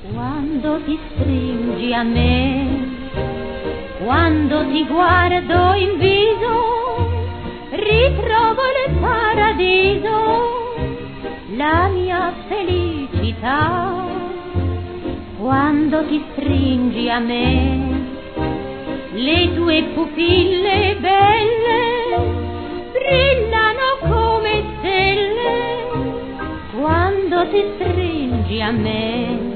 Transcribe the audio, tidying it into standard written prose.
Quando ti stringi a me, quando ti guardo in viso, ritrovo il paradiso, la mia felicità. Quando ti stringi a me, le tue pupille belle brillano come stelle. Quando ti stringi a me,